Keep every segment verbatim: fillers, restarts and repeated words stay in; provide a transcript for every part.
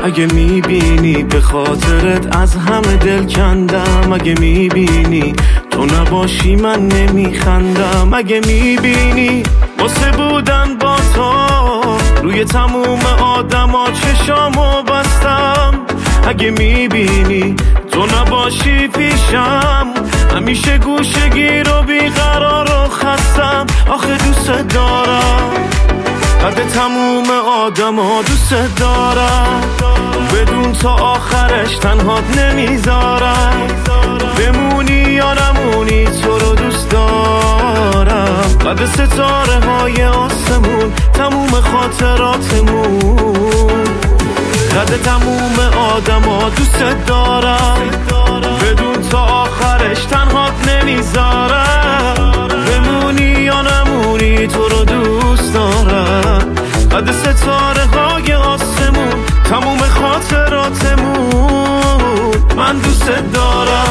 اگه میبینی به خاطرت از همه دل کندم، اگه میبینی تو نباشی من نمیخندم، اگه میبینی واسه بودن با تو روی تموم آدما چشامو بستم، اگه میبینی تو نباشی پیشم همیشه گوشه گیر و بیقرار و خستم. آخه دوست دارم قد تموم آدم ها دوست دارم، بدون تا آخرش تنهات نمیذارم، بمونی یا نمونی تو رو دوست دارم. قد ستاره های آسمون تموم خاطراتمون، قد تموم آدم ها دوست دارم، بدون تا آخرش تنهات نمیذارم، بمونی یا نمونی تو رو دوست دارم. قد ستاره های آسمون تموم خاطراتمون، من دوست دارم.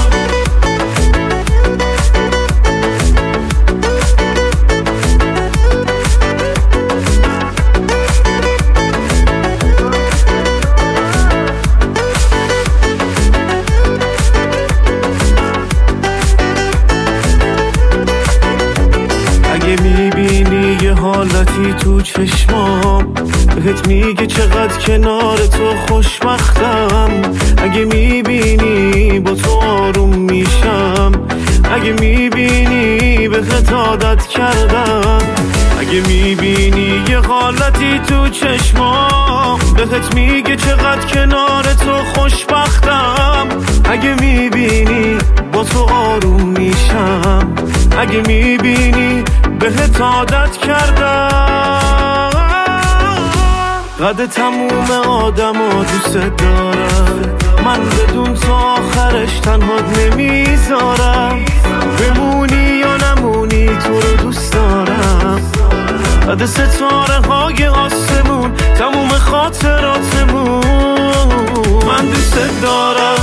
اگه میبینی یه حالتی تو چشمام بهت میگه چقدر کنار تو خوشبختم، اگه میبینی با تو آروم میشم، اگه میبینی بهت عادت کردم، اگه میبینی یه حالتی تو چشمام بهت میگه چقدر کنار تو خوشبختم، اگه میبینی با تو آروم میشم، اگه میبینی بهت عادت کردم. قد تموم آدم ها دوست دارم، من بدون تا آخرش تنهات نمیذارم، بمونی یا نمونی تو رو دوست دارم. قد ستاره های آسمون تموم خاطراتمون، من دوست دارم.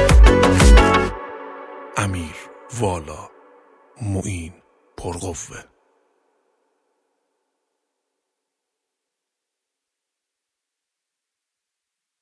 امیر والا، معین پرقوه.